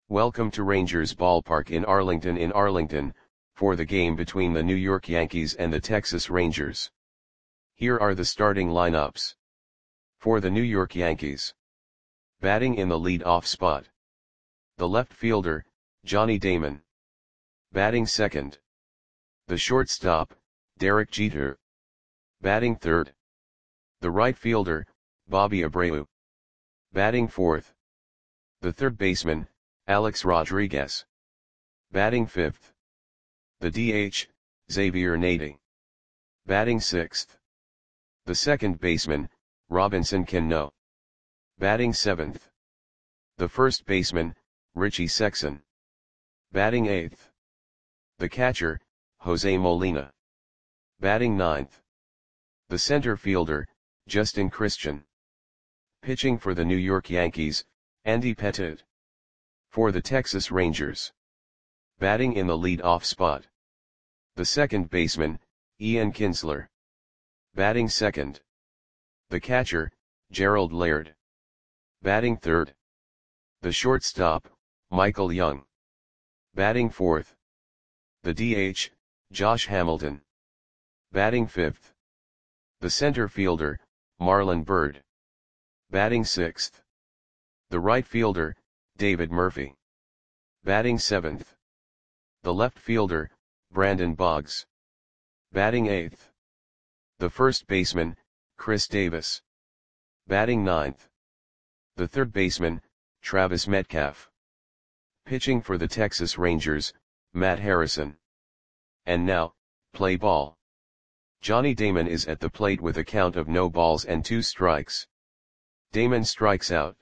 Welcome to Rangers Ballpark in Arlington, for the game between the New York Yankees and the Texas Rangers. Here are the starting lineups. For the New York Yankees. Batting in the lead-off spot. The left fielder, Johnny Damon. Batting second. The shortstop, Derek Jeter. Batting third. The right fielder, Bobby Abreu. Batting fourth. The third baseman, Alex Rodriguez. Batting fifth. The DH, Xavier Nady. Batting sixth. The second baseman, Robinson Cano. Batting seventh. The first baseman, Richie Sexson. Batting eighth. The catcher, Jose Molina. Batting ninth. The center fielder, Justin Christian. Pitching for the New York Yankees, Andy Pettitte. For the Texas Rangers. Batting in the lead-off spot. The second baseman, Ian Kinsler. Batting second. The catcher, Gerald Laird. Batting third. The shortstop, Michael Young. Batting fourth. The DH, Josh Hamilton. Batting fifth. The center fielder, Marlon Byrd. Batting sixth. The right fielder, David Murphy. Batting seventh. The left fielder, Brandon Boggs. Batting eighth. The first baseman, Chris Davis. Batting ninth. The third baseman, Travis Metcalf. Pitching for the Texas Rangers, Matt Harrison. And now, play ball. Johnny Damon is at the plate with a count of no balls and 2 strikes. Damon strikes out.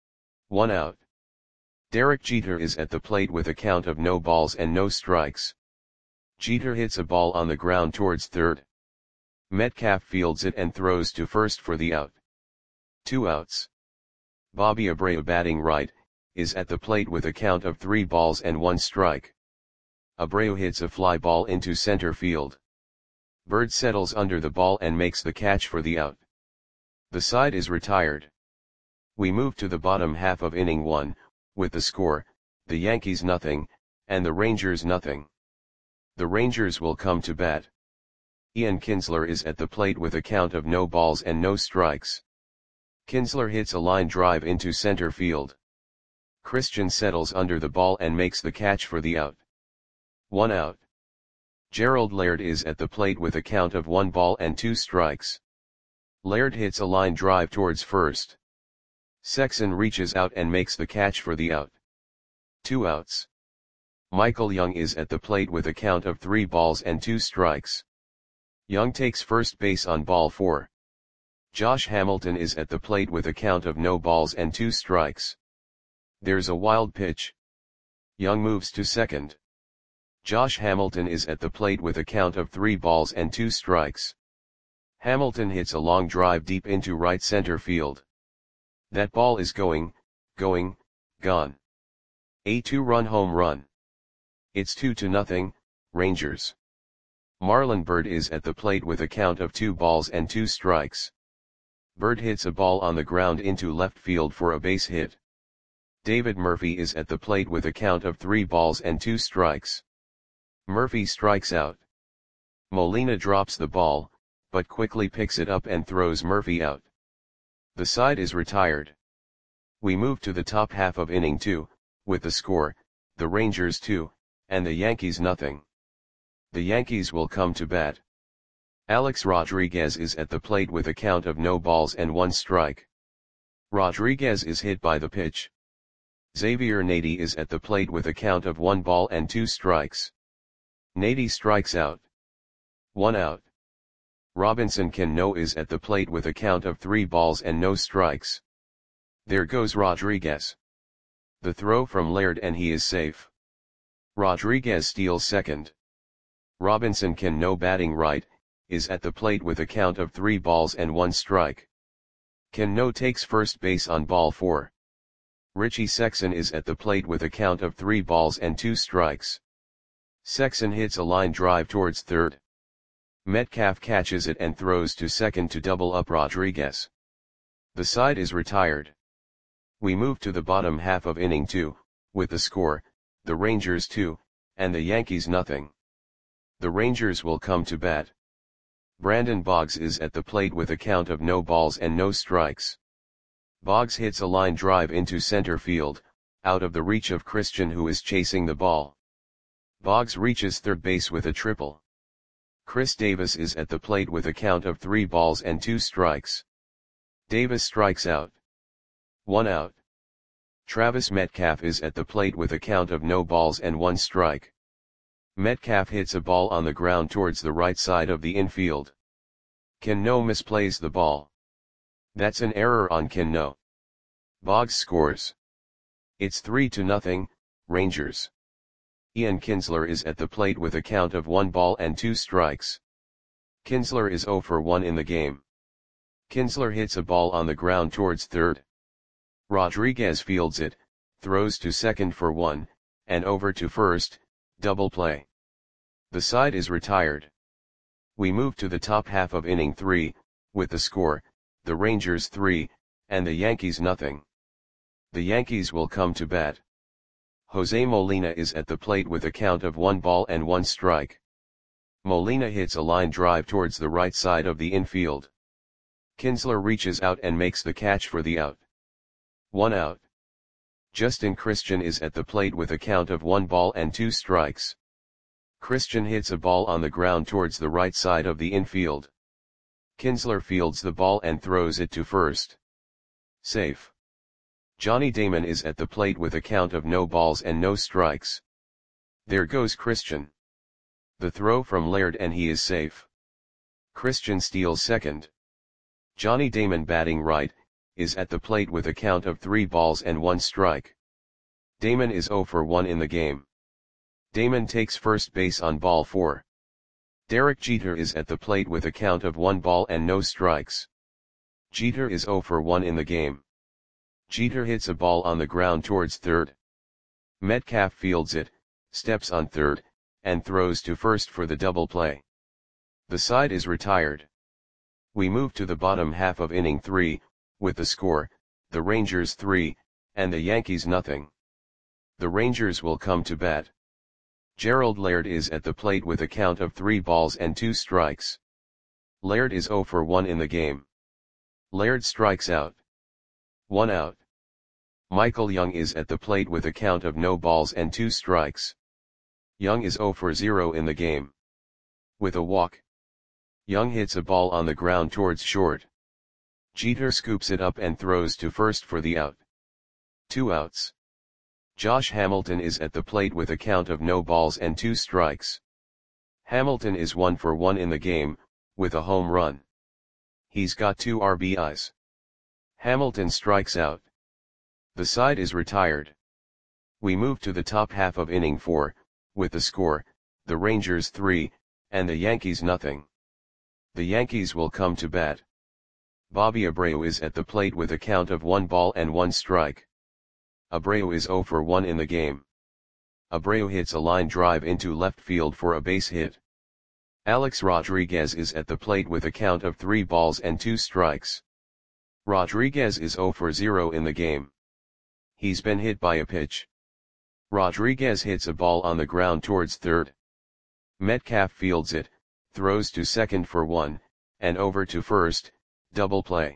1 out. Derek Jeter is at the plate with a count of no balls and no strikes. Jeter hits a ball on the ground towards third. Metcalf fields it and throws to first for the out. 2 outs. Bobby Abreu, batting right, is at the plate with a count of 3 balls and 1 strike. Abreu hits a fly ball into center field. Byrd settles under the ball and makes the catch for the out. The side is retired. We move to the bottom half of inning 1, with the score, the Yankees 0, and the Rangers 0. The Rangers will come to bat. Ian Kinsler is at the plate with a count of no balls and no strikes. Kinsler hits a line drive into center field. Christian settles under the ball and makes the catch for the out. 1 out. Gerald Laird is at the plate with a count of 1 ball and 2 strikes. Laird hits a line drive towards first. Sexson reaches out and makes the catch for the out. 2 outs. Michael Young is at the plate with a count of 3 balls and 2 strikes. Young takes first base on ball 4. Josh Hamilton is at the plate with a count of no balls and 2 strikes. There's a wild pitch. Young moves to second. Josh Hamilton is at the plate with a count of 3 balls and 2 strikes. Hamilton hits a long drive deep into right center field. That ball is gone. A 2-run home run. It's 2-0, Rangers. Marlon Byrd is at the plate with a count of 2 balls and 2 strikes. Byrd hits a ball on the ground into left field for a base hit. David Murphy is at the plate with a count of 3 balls and 2 strikes. Murphy strikes out. Molina drops the ball, but quickly picks it up and throws Murphy out. The side is retired. We move to the top half of inning 2, with the score, the Rangers 2, and the Yankees 0. The Yankees will come to bat. Alex Rodriguez is at the plate with a count of no balls and 1 strike. Rodriguez is hit by the pitch. Xavier Nady is at the plate with a count of 1 ball and 2 strikes. Nady strikes out. 1 out. Robinson Cano is at the plate with a count of 3 balls and no strikes. There goes Rodriguez. The throw from Laird and he is safe. Rodriguez steals second. Robinson Cano, batting right, is at the plate with a count of 3 balls and 1 strike. Cano takes first base on ball 4. Richie Sexson is at the plate with a count of 3 balls and 2 strikes. Sexson hits a line drive towards third. Metcalf catches it and throws to second to double up Rodriguez. The side is retired. We move to the bottom half of inning 2, with the score, the Rangers 2, and the Yankees nothing. The Rangers will come to bat. Brandon Boggs is at the plate with a count of no balls and no strikes. Boggs hits a line drive into center field, out of the reach of Christian, who is chasing the ball. Boggs reaches third base with a triple. Chris Davis is at the plate with a count of 3 balls and 2 strikes. Davis strikes out. 1 out. Travis Metcalf is at the plate with a count of no balls and 1 strike. Metcalf hits a ball on the ground towards the right side of the infield. Cano misplays the ball. That's an error on Cano. Boggs scores. It's 3-0, Rangers. Ian Kinsler is at the plate with a count of 1 ball and 2 strikes. Kinsler is 0 for 1 in the game. Kinsler hits a ball on the ground towards third. Rodriguez fields it, throws to second for 1, and over to first, double play. The side is retired. We move to the top half of inning 3, with the score, the Rangers 3, and the Yankees nothing. The Yankees will come to bat. Jose Molina is at the plate with a count of 1 ball and 1 strike. Molina hits a line drive towards the right side of the infield. Kinsler reaches out and makes the catch for the out. 1 out. Justin Christian is at the plate with a count of 1 ball and 2 strikes. Christian hits a ball on the ground towards the right side of the infield. Kinsler fields the ball and throws it to first. Safe. Johnny Damon is at the plate with a count of no balls and no strikes. There goes Christian. The throw from Laird and he is safe. Christian steals second. Johnny Damon, batting right, is at the plate with a count of 3 balls and 1 strike. Damon is 0 for 1 in the game. Damon takes first base on ball 4. Derek Jeter is at the plate with a count of 1 ball and no strikes. Jeter is 0 for 1 in the game. Jeter hits a ball on the ground towards third. Metcalf fields it, steps on third, and throws to first for the double play. The side is retired. We move to the bottom half of inning 3, with the score, the Rangers 3, and the Yankees nothing. The Rangers will come to bat. Gerald Laird is at the plate with a count of 3 balls and 2 strikes. Laird is 0 for 1 in the game. Laird strikes out. 1 out. Michael Young is at the plate with a count of no balls and 2 strikes. Young is 0 for 0 in the game. With a walk. Young hits a ball on the ground towards short. Jeter scoops it up and throws to first for the out. 2 outs. Josh Hamilton is at the plate with a count of no balls and 2 strikes. Hamilton is 1 for 1 in the game, with a home run. He's got 2 RBIs. Hamilton strikes out. The side is retired. We move to the top half of inning 4, with the score, the Rangers 3, and the Yankees nothing. The Yankees will come to bat. Bobby Abreu is at the plate with a count of 1 ball and 1 strike. Abreu is 0 for 1 in the game. Abreu hits a line drive into left field for a base hit. Alex Rodriguez is at the plate with a count of 3 balls and 2 strikes. Rodriguez is 0 for 0 in the game. He's been hit by a pitch. Rodriguez hits a ball on the ground towards third. Metcalf fields it, throws to second for 1, and over to first, double play.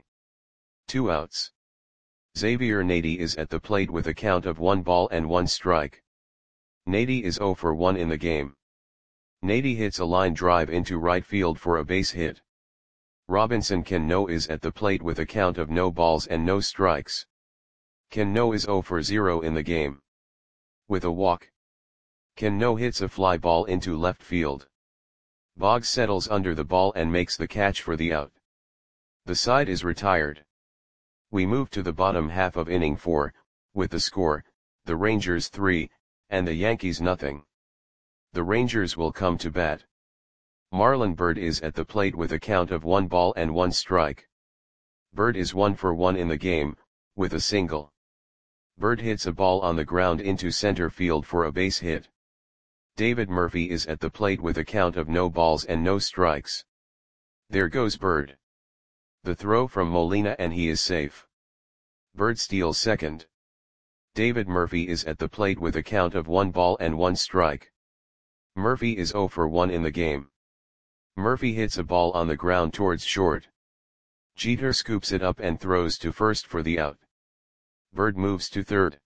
2 outs. Xavier Nady is at the plate with a count of 1 ball and 1 strike. Nady is 0 for 1 in the game. Nady hits a line drive into right field for a base hit. Robinson Cano is at the plate with a count of no balls and no strikes. Cano is 0 for 0 in the game. With a walk. Cano hits a fly ball into left field. Boggs settles under the ball and makes the catch for the out. The side is retired. We move to the bottom half of inning 4, with the score, the Rangers 3, and the Yankees nothing. The Rangers will come to bat. Marlon Byrd is at the plate with a count of 1 ball and 1 strike. Byrd is 1 for 1 in the game, with a single. Byrd hits a ball on the ground into center field for a base hit. David Murphy is at the plate with a count of no balls and no strikes. There goes Byrd. The throw from Molina and he is safe. Byrd steals second. David Murphy is at the plate with a count of 1 ball and 1 strike. Murphy is 0 for 1 in the game. Murphy hits a ball on the ground towards short. Jeter scoops it up and throws to first for the out. Bird moves to third.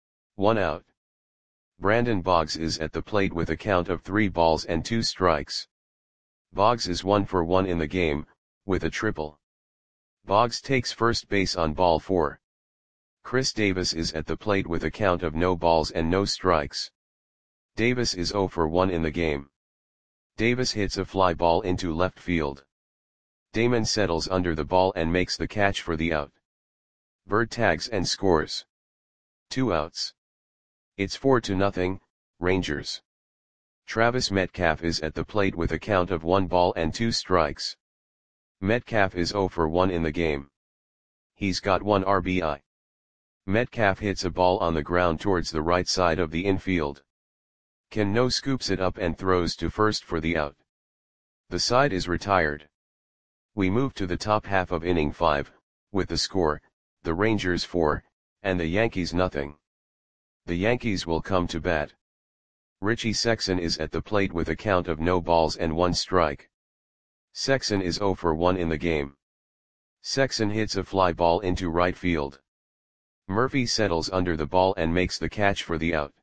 1 out. Brandon Boggs is at the plate with a count of 3 balls and 2 strikes. Boggs is 1 for 1 in the game, with a triple. Boggs takes first base on ball 4. Chris Davis is at the plate with a count of no balls and no strikes. Davis is 0 for 1 in the game. Davis hits a fly ball into left field. Damon settles under the ball and makes the catch for the out. Bird tags and scores. 2 outs. It's 4-0, Rangers. Travis Metcalf is at the plate with a count of 1 ball and 2 strikes. Metcalf is 0 for 1 in the game. He's got 1 RBI. Metcalf hits a ball on the ground towards the right side of the infield. Cano scoops it up and throws to first for the out. The side is retired. We move to the top half of inning 5, with the score, the Rangers 4, and the Yankees nothing. The Yankees will come to bat. Richie Sexson is at the plate with a count of no balls and 1 strike. Sexson is 0 for 1 in the game. Sexson hits a fly ball into right field. Murphy settles under the ball and makes the catch for the out.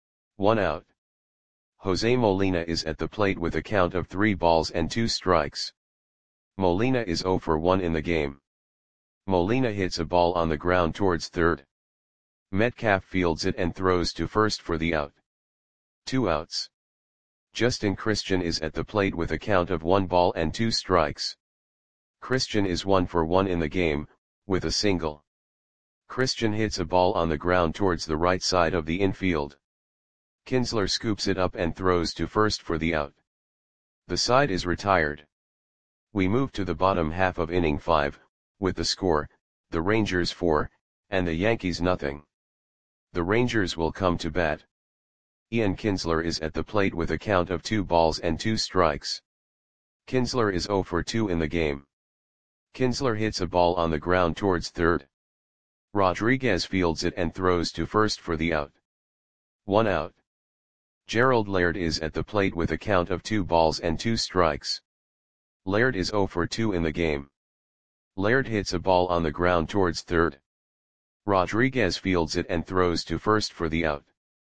1 out. Jose Molina is at the plate with a count of 3 balls and 2 strikes. Molina is 0 for 1 in the game. Molina hits a ball on the ground towards third. Metcalf fields it and throws to first for the out. 2 outs. Justin Christian is at the plate with a count of 1 ball and 2 strikes. Christian is 1 for 1 in the game, with a single. Christian hits a ball on the ground towards the right side of the infield. Kinsler scoops it up and throws to first for the out. The side is retired. We move to the bottom half of inning 5, with the score, the Rangers 4, and the Yankees nothing. The Rangers will come to bat. Ian Kinsler is at the plate with a count of 2 balls and 2 strikes. Kinsler is 0 for 2 in the game. Kinsler hits a ball on the ground towards third. Rodriguez fields it and throws to first for the out. 1 out. Gerald Laird is at the plate with a count of 2 balls and 2 strikes. Laird is 0 for 2 in the game. Laird hits a ball on the ground towards third. Rodriguez fields it and throws to first for the out.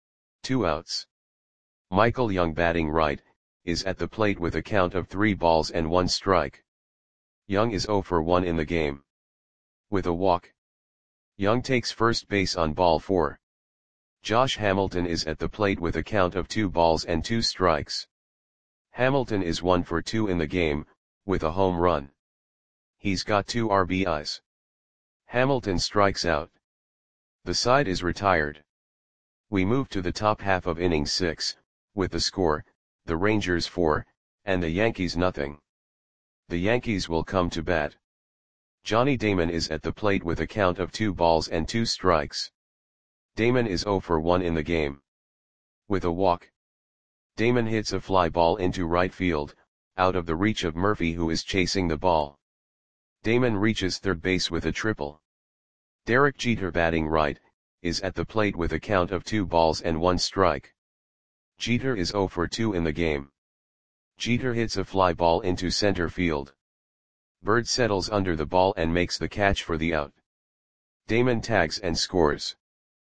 2 outs. Michael Young batting right, is at the plate with a count of 3 balls and 1 strike. Young is 0 for 1 in the game. With a walk. Young takes first base on ball 4. Josh Hamilton is at the plate with a count of 2 balls and 2 strikes. Hamilton is 1 for 2 in the game, with a home run. He's got 2 RBIs. Hamilton strikes out. The side is retired. We move to the top half of inning 6, with the score, the Rangers 4, and the Yankees nothing. The Yankees will come to bat. Johnny Damon is at the plate with a count of 2 balls and 2 strikes. Damon is 0 for 1 in the game. With a walk. Damon hits a fly ball into right field, out of the reach of Murphy who is chasing the ball. Damon reaches third base with a triple. Derek Jeter batting right, is at the plate with a count of 2 balls and 1 strike. Jeter is 0 for 2 in the game. Jeter hits a fly ball into center field. Bird settles under the ball and makes the catch for the out. Damon tags and scores.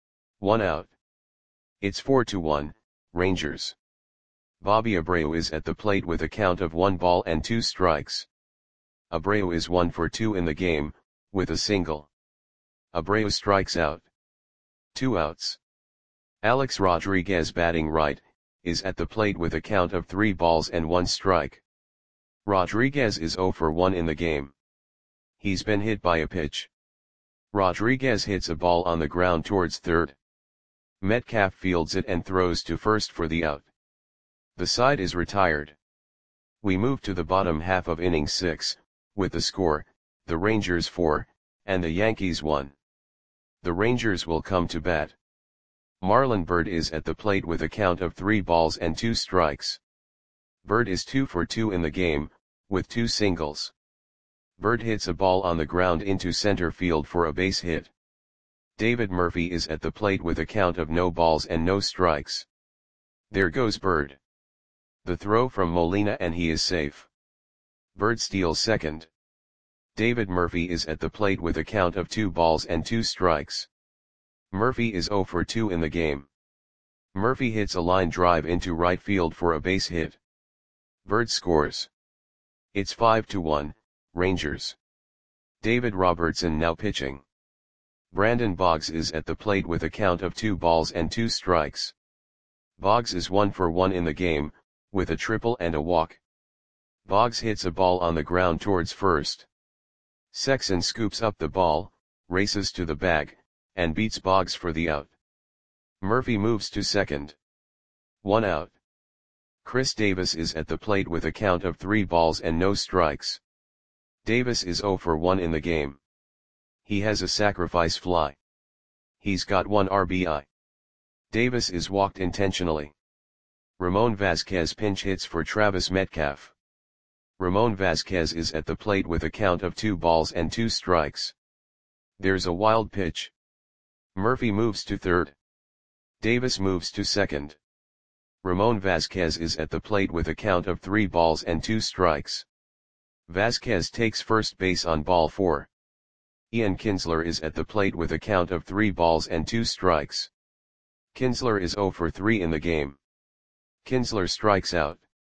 1 out. It's 4-1, Rangers. Bobby Abreu is at the plate with a count of 1 ball and 2 strikes. Abreu is 1 for 2 in the game, with a single. Abreu strikes out. 2 outs. Alex Rodriguez batting right, is at the plate with a count of 3 balls and 1 strike. Rodriguez is 0 for 1 in the game. He's been hit by a pitch. Rodriguez hits a ball on the ground towards third. Metcalf fields it and throws to first for the out. The side is retired. We move to the bottom half of inning 6, with the score, the Rangers 4, and the Yankees 1. The Rangers will come to bat. Marlon Byrd is at the plate with a count of 3 balls and 2 strikes. Byrd is 2 for 2 in the game, with 2 singles. Byrd hits a ball on the ground into center field for a base hit. David Murphy is at the plate with a count of no balls and no strikes. There goes Bird. The throw from Molina and he is safe. Bird steals second. David Murphy is at the plate with a count of 2 balls and 2 strikes. Murphy is 0 for 2 in the game. Murphy hits a line drive into right field for a base hit. Bird scores. It's 5-1, Rangers. David Robertson now pitching. Brandon Boggs is at the plate with a count of 2 balls and 2 strikes. Boggs is 1 for 1 in the game, with a triple and a walk. Boggs hits a ball on the ground towards first. Sexson scoops up the ball, races to the bag, and beats Boggs for the out. Murphy moves to second. 1 out. Chris Davis is at the plate with a count of 3 balls and no strikes. Davis is 0 for 1 in the game. He has a sacrifice fly. He's got 1 RBI. Davis is walked intentionally. Ramon Vasquez pinch hits for Travis Metcalf. Ramon Vasquez is at the plate with a count of 2 balls and 2 strikes. There's a wild pitch. Murphy moves to third. Davis moves to second. Ramon Vasquez is at the plate with a count of 3 balls and 2 strikes. Vasquez takes first base on ball 4. Ian Kinsler is at the plate with a count of 3 balls and 2 strikes. Kinsler is 0 for 3 in the game. Kinsler strikes out.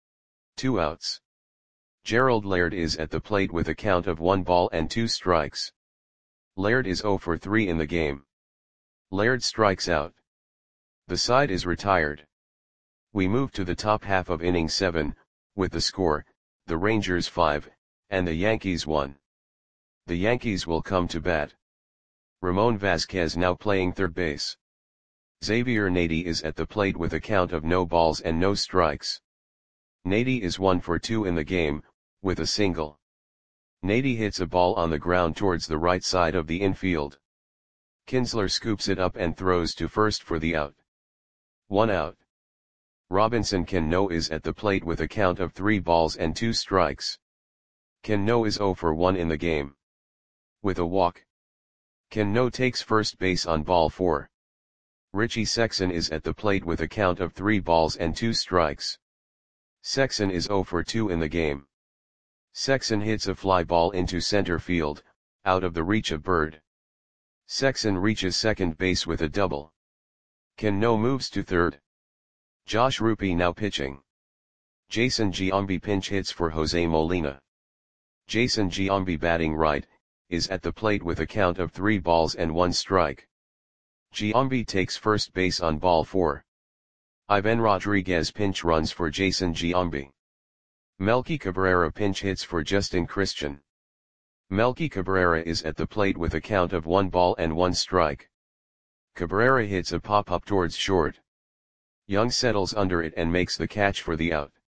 2 outs. Gerald Laird is at the plate with a count of 1 ball and 2 strikes. Laird is 0 for 3 in the game. Laird strikes out. The side is retired. We move to the top half of inning 7, with the score, the Rangers 5, and the Yankees 1. The Yankees will come to bat. Ramon Vasquez now playing third base. Xavier Nady is at the plate with a count of no balls and no strikes. Nady is 1 for 2 in the game, with a single. Nady hits a ball on the ground towards the right side of the infield. Kinsler scoops it up and throws to first for the out. 1 out. Robinson Cano is at the plate with a count of 3 balls and 2 strikes. Cano is 0 for 1 in the game. With a walk. Cano takes first base on ball 4. Richie Sexson is at the plate with a count of 3 balls and 2 strikes. Sexson is 0 for 2 in the game. Sexson hits a fly ball into center field, out of the reach of Bird. Sexson reaches second base with a double. Cano moves to third. Josh Rupe now pitching. Jason Giambi pinch hits for Jose Molina. Jason Giambi batting right, is at the plate with a count of 3 balls and 1 strike. Giambi takes first base on ball 4. Ivan Rodriguez pinch runs for Jason Giambi. Melky Cabrera pinch hits for Justin Christian. Melky Cabrera is at the plate with a count of 1 ball and 1 strike. Cabrera hits a pop-up towards short. Young settles under it and makes the catch for the out.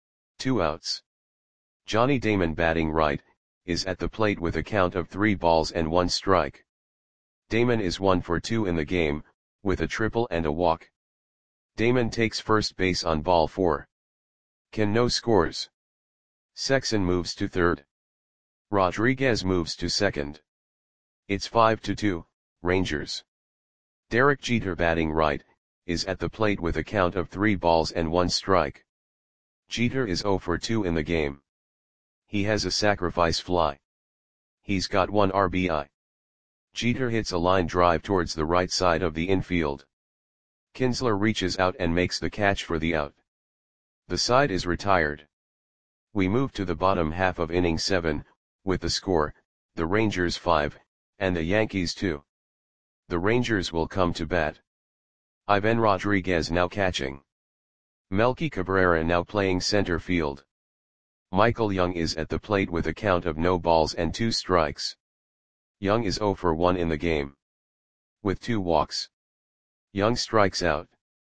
2 outs. Johnny Damon batting right, is at the plate with a count of 3 balls and 1 strike. Damon is 1 for 2 in the game, with a triple and a walk. Damon takes first base on ball 4. Cano scores. Sexson moves to third. Rodriguez moves to second. It's 5-2, Rangers. Derek Jeter batting right, is at the plate with a count of 3 balls and 1 strike. Jeter is 0 for 2 in the game. He has a sacrifice fly. He's got 1 RBI. Jeter hits a line drive towards the right side of the infield. Kinsler reaches out and makes the catch for the out. The side is retired. We move to the bottom half of inning 7, with the score, the Rangers 5, and the Yankees 2. The Rangers will come to bat. Ivan Rodriguez now catching. Melky Cabrera now playing center field. Michael Young is at the plate with a count of no balls and 2 strikes. Young is 0 for 1 in the game. With 2 walks. Young strikes out.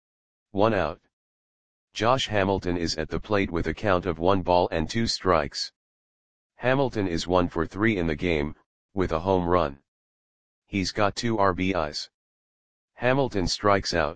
1 out. Josh Hamilton is at the plate with a count of 1 ball and 2 strikes. Hamilton is 1 for 3 in the game, with a home run. He's got 2 RBIs. Hamilton strikes out.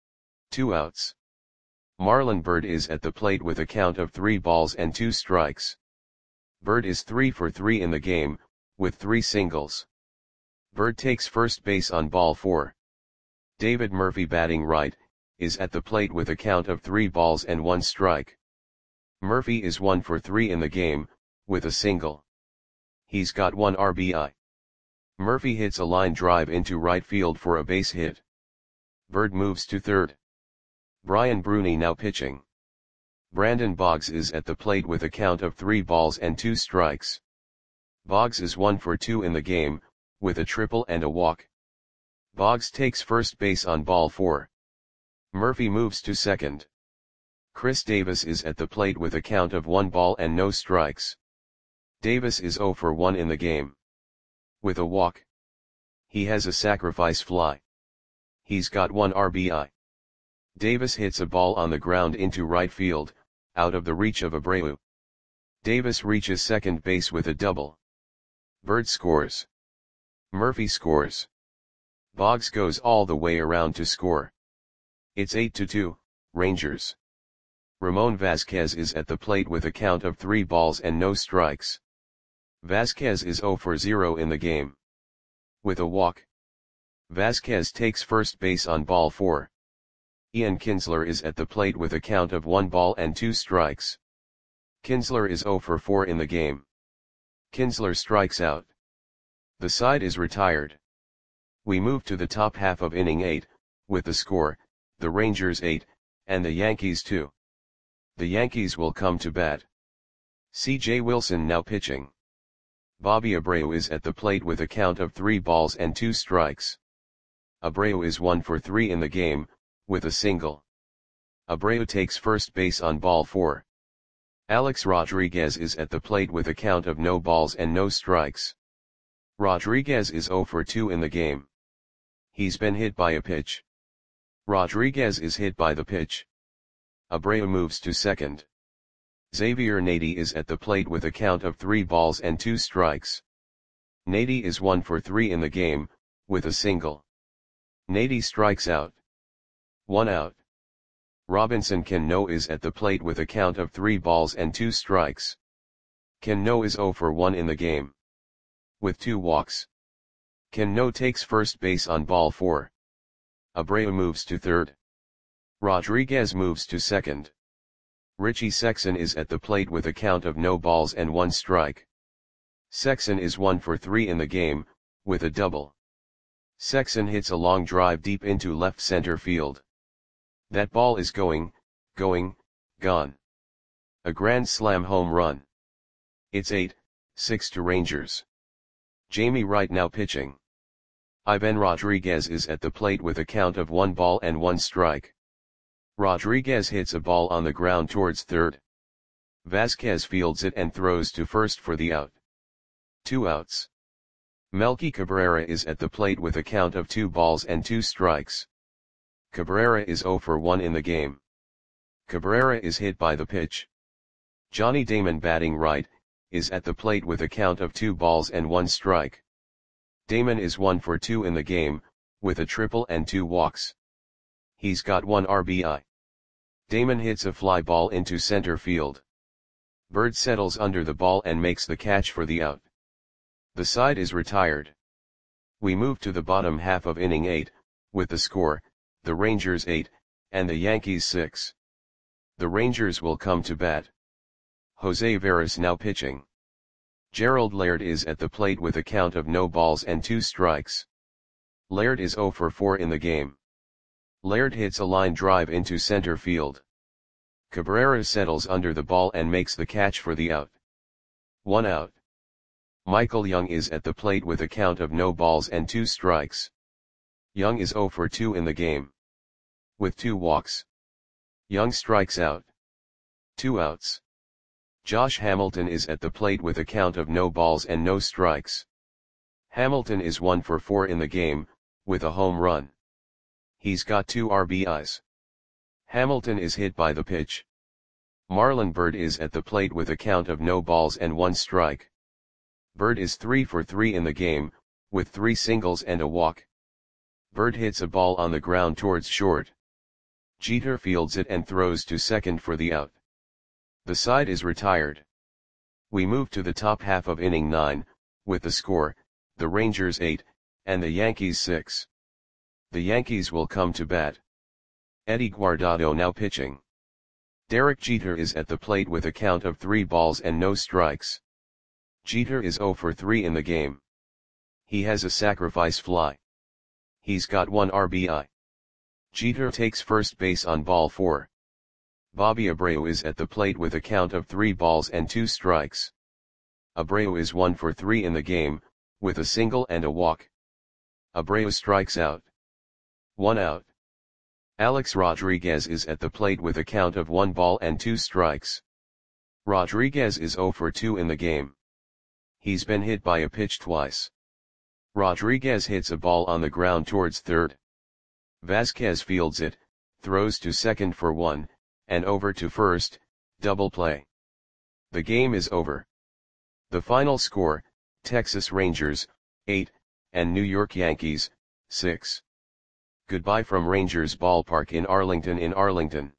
2 outs. Marlon Byrd is at the plate with a count of 3 balls and 2 strikes. Byrd is 3 for 3 in the game, with 3 singles. Bird takes first base on ball 4. David Murphy batting right, is at the plate with a count of 3 balls and 1 strike. Murphy is 1 for 3 in the game, with a single. He's got 1 RBI. Murphy hits a line drive into right field for a base hit. Bird moves to third. Brian Bruni now pitching. Brandon Boggs is at the plate with a count of 3 balls and 2 strikes. Boggs is 1 for 2 in the game, with a triple and a walk. Boggs takes first base on ball 4. Murphy moves to second. Chris Davis is at the plate with a count of 1 ball and no strikes. Davis is 0 for 1 in the game. With a walk. He has a sacrifice fly. He's got 1 RBI. Davis hits a ball on the ground into right field, out of the reach of Abreu. Davis reaches second base with a double. Bird scores. Murphy scores. Boggs goes all the way around to score. It's 8-2, Rangers. Ramon Vasquez is at the plate with a count of 3 balls and no strikes. Vasquez is 0 for 0 in the game. With a walk. Vasquez takes first base on ball 4. Ian Kinsler is at the plate with a count of 1 ball and 2 strikes. Kinsler is 0 for 4 in the game. Kinsler strikes out. The side is retired. We move to the top half of inning 8, with the score, the Rangers 8, and the Yankees 2. The Yankees will come to bat. C.J. Wilson now pitching. Bobby Abreu is at the plate with a count of 3 balls and 2 strikes. Abreu is 1 for 3 in the game, with a single. Abreu takes first base on ball 4. Alex Rodriguez is at the plate with a count of no balls and no strikes. Rodriguez is 0 for 2 in the game. He's been hit by a pitch. Rodriguez is hit by the pitch. Abreu moves to second. Xavier Nady is at the plate with a count of 3 balls and 2 strikes. Nady is 1 for 3 in the game, with a single. Nady strikes out. 1 out. Robinson Cano is at the plate with a count of 3 balls and 2 strikes. Cano is 0 for 1 in the game. With 2 walks. Cano takes first base on ball 4. Abreu moves to third. Rodriguez moves to second. Richie Sexson is at the plate with a count of no balls and 1 strike. Sexson is 1 for 3 in the game, with a double. Sexson hits a long drive deep into left center field. That ball is going, gone. A grand slam home run. It's 8-6 to Rangers. Jamie Wright now pitching. Ivan Rodriguez is at the plate with a count of 1 ball and 1 strike. Rodriguez hits a ball on the ground towards third. Vasquez fields it and throws to first for the out. 2 outs. Melky Cabrera is at the plate with a count of 2 balls and 2 strikes. Cabrera is 0 for 1 in the game. Cabrera is hit by the pitch. Johnny Damon batting right, is at the plate with a count of 2 balls and 1 strike. Damon is 1 for 2 in the game, with a triple and 2 walks. He's got 1 RBI. Damon hits a fly ball into center field. Bird settles under the ball and makes the catch for the out. The side is retired. We move to the bottom half of inning 8, with the score, the Rangers 8, and the Yankees 6. The Rangers will come to bat. Jose Veras now pitching. Gerald Laird is at the plate with a count of no balls and 2 strikes. Laird is 0 for 4 in the game. Laird hits a line drive into center field. Cabrera settles under the ball and makes the catch for the out. 1 out. Michael Young is at the plate with a count of no balls and 2 strikes. Young is 0 for 2 in the game. With 2 walks. Young strikes out. 2 outs. Josh Hamilton is at the plate with a count of no balls and no strikes. Hamilton is 1 for 4 in the game, with a home run. He's got 2 RBIs. Hamilton is hit by the pitch. Marlon Byrd is at the plate with a count of no balls and 1 strike. Byrd is 3 for 3 in the game, with 3 singles and a walk. Byrd hits a ball on the ground towards short. Jeter fields it and throws to second for the out. The side is retired. We move to the top half of inning 9, with the score, the Rangers 8, and the Yankees 6. The Yankees will come to bat. Eddie Guardado now pitching. Derek Jeter is at the plate with a count of 3 balls and no strikes. Jeter is 0 for 3 in the game. He has a sacrifice fly. He's got 1 RBI. Jeter takes first base on ball 4. Bobby Abreu is at the plate with a count of 3 balls and 2 strikes. Abreu is 1 for 3 in the game, with a single and a walk. Abreu strikes out. 1 out. Alex Rodriguez is at the plate with a count of 1 ball and 2 strikes. Rodriguez is 0 for 2 in the game. He's been hit by a pitch twice. Rodriguez hits a ball on the ground towards third. Vasquez fields it, throws to second for 1, and over to first, double play. The game is over. The final score, Texas Rangers, 8, and New York Yankees, 6. Goodbye from Rangers Ballpark in Arlington.